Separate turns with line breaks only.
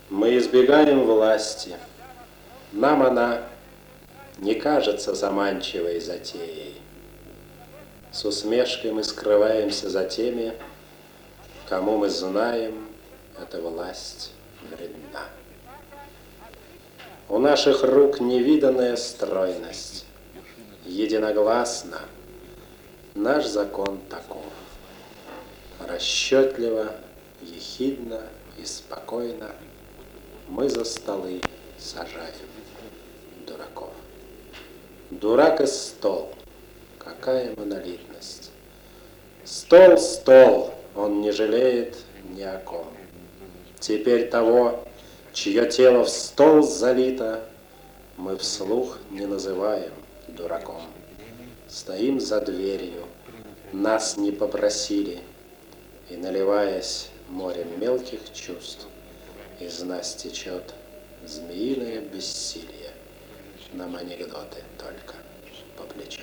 Мы избегаем власти. Нам она не кажется заманчивой затеей. С усмешкой мы скрываемся за теми, кому мы знаем, эта власть вредна. У наших рук невиданная стройность. Единогласно наш закон таков. Расчетливо, ехидно и спокойно мы за столы сажаем дураков. Дурак и стол. Какая монолитность. Стол, стол, он не жалеет ни о ком. Теперь того, чье тело в стол залито, мы вслух не называем дураком. Стоим за дверью, нас не попросили, и, наливаясь морем мелких чувств, из нас течет змеиное бессилие. Нам анекдоты только по плечу.